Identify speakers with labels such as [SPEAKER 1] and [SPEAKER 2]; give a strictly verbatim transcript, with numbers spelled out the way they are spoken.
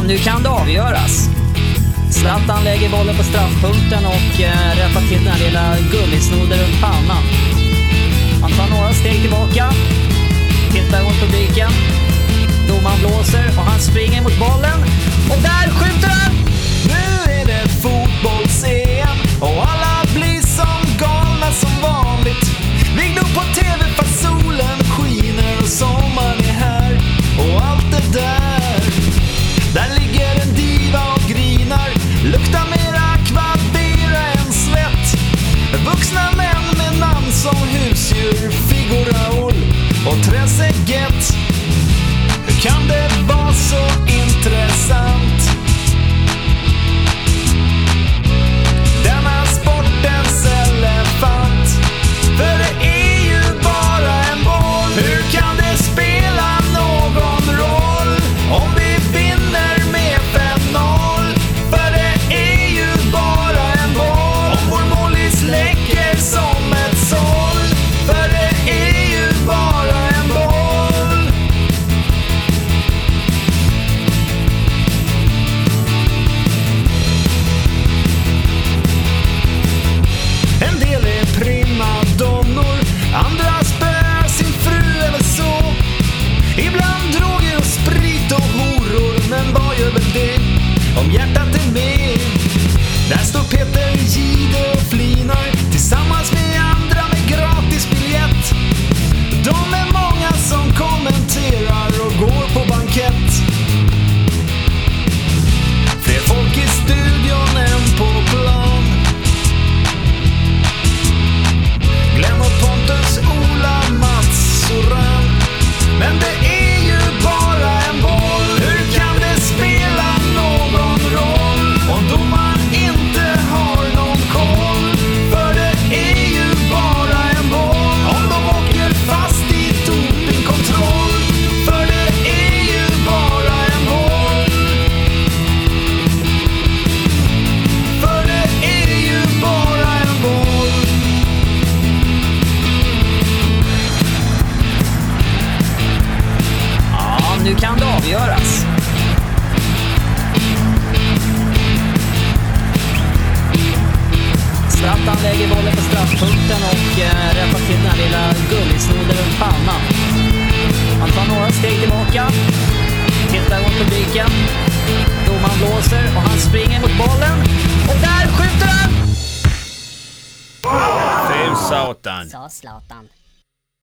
[SPEAKER 1] nu kan det avgöras. Zlatan lägger bollen på straffpunkten och eh, rättar till den här lilla gummisnoden runt pannan. Han tar några steg tillbaka, tittar mot publiken. Domaren blåser och han springer mot bollen. Och där skjuter han!
[SPEAKER 2] Nu är det fotbolls-E M och alla blir som galna som vanligt. Vi glor på tv fast solen skiner och sommaren är här och allt det där. Där ligger en diva och grinar, luktar mera akvavera än svett. Vuxna män med namn som husdjur, Figo Raul och Trezeguet. Hur kan det vara så intressant? Denna sportens elefant, för det är ju bara en boll. Hur kan det spela någon roll om vi vinner med fem noll? För det är ju bara en boll. Om vår målis läcker som ett såll, för det är ju bara en boll. En del är primadonnor, andra spöar sin fru eller så. Ibland droger och sprit och horor, men vad gör väl det om hjärtat är med? Där står Peter Gide och flinar tillsammans med andra med gratis biljett. De är många som kommenterar och går på bankett. Fler folk i studion än på plan. Glenn och Pontus, Ola, Mats och Ram. Men det är ju bara en boll. Hur kan det spela någon roll om domaren inte har någon koll? För det är ju bara en boll om de åker fast i dopingkontroll. För det är ju bara en boll. För det är ju bara en boll.
[SPEAKER 1] Ja, nu kan det avgöras. Zlatan lägger bollen på straffpunkten och eh, rättar till den här lilla gummisnoden runt pannan. Han tar några steg tillbaka, tittar mot publiken. Domaren blåser och han springer mot bollen. Och där skjuter han!
[SPEAKER 3] Fem satan.
[SPEAKER 4] Sa Zlatan.